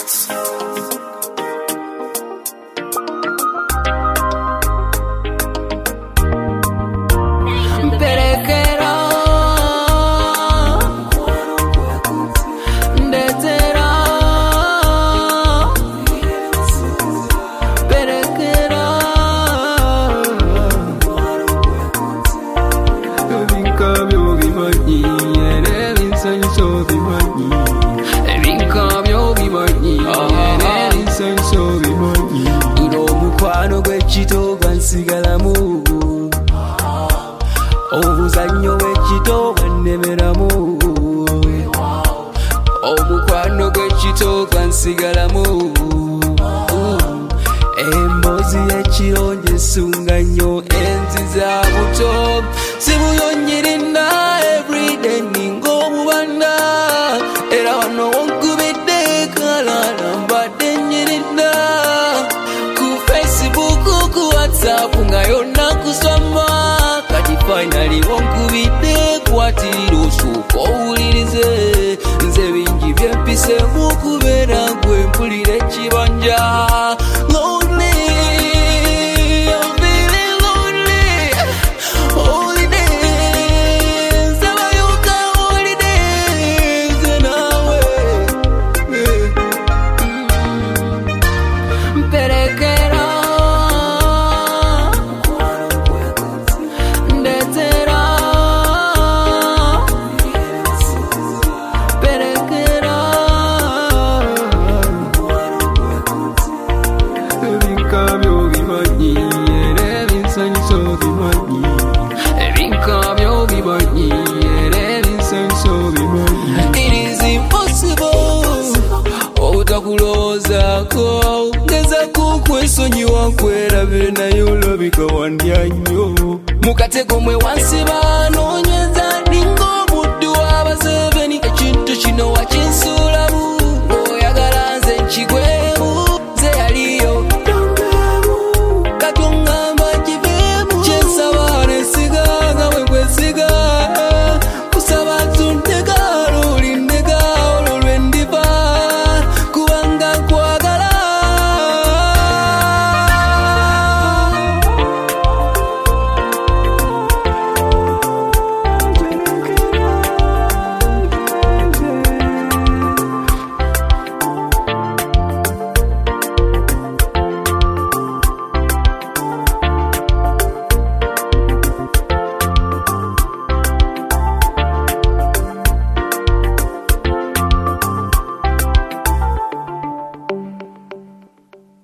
Obuzanyo w'ekito wannemeramu omukwano gw'ekito gwansigalamu emboozi y'ekironje esunga nnyo enzi za buto sibuyonyirinda everyday ninga omubanda era wano wonkubidde kalala mbadde nyirinda ku Facebook ku WhatsApp nga yonna kusoma finally wonkubidde kwatira osooka owulirize nze bingi byempise mu kubeera gwe mpulira ekibanja lonely I'm feeling lonely holidays abayuka holidays nawe mperekera It is impossible otakulowoozaako ngeza kukwesonyiwa nkwerabire naye olabika wandya nnyo mu katego mwe wansiba noonyeza